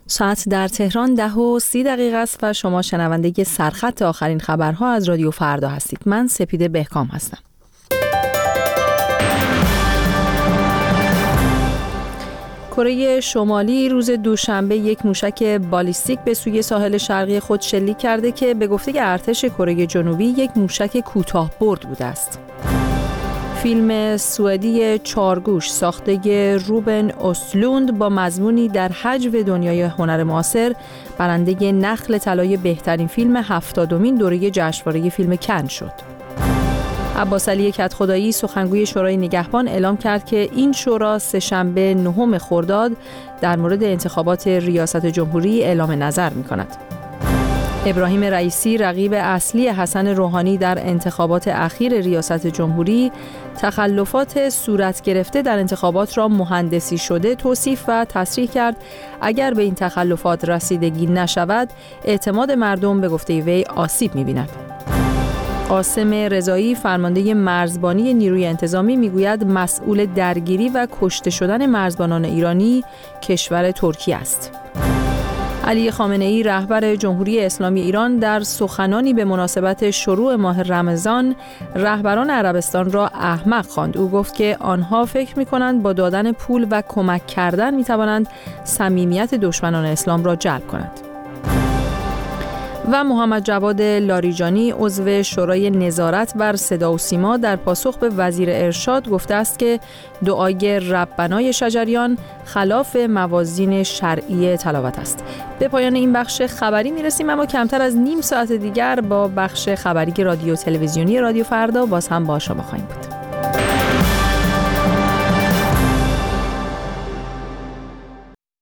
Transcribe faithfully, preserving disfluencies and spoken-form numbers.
ساعت در تهران ده و سی دقیقه است و شما شنونده سرخط آخرین خبرها از رادیو فردا هستید. من سپیده بهکام هستم. کره شمالی روز دوشنبه یک موشک بالیستیک به سوی ساحل شرقی خود شلیک کرده که به گفته ارتش کره جنوبی یک موشک کوتاه‌برد بوده است. فیلم سوئدی چارگوش ساخته روبن اوسلوند با مضمونی در حجو دنیای هنر معاصر برنده نخل طلای بهترین فیلم هفتادمین دوره جشنواره فیلم کن شد. عباس علی کدخدایی سخنگوی شورای نگهبان اعلام کرد که این شورا سه‌شنبه نهم خرداد در مورد انتخابات ریاست جمهوری اعلام نظر می‌کند. ابراهیم رئیسی رقیب اصلی حسن روحانی در انتخابات اخیر ریاست جمهوری تخلفات صورت گرفته در انتخابات را مهندسی شده توصیف و تصریح کرد اگر به این تخلفات رسیدگی نشود اعتماد مردم به گفته وی آسیب می‌بیند. قاسم رضایی فرمانده مرزبانی نیروی انتظامی میگوید مسئول درگیری و کشته شدن مرزبانان ایرانی کشور ترکیه است. علی خامنه‌ای رهبر جمهوری اسلامی ایران در سخنانی به مناسبت شروع ماه رمضان رهبران عربستان را احمق خواند. او گفت که آنها فکر می‌کنند با دادن پول و کمک کردن می‌توانند صمیمیت دشمنان اسلام را جلب کنند. و محمد جواد لاریجانی عضو شورای نظارت بر صدا و سیما در پاسخ به وزیر ارشاد گفته است که دعای ربنای شجریان خلاف موازین شرعی تلاوت است. به پایان این بخش خبری میرسیم، اما کمتر از نیم ساعت دیگر با بخش خبری رادیو تلویزیونی رادیو فردا باز هم با شما خواهیم بود.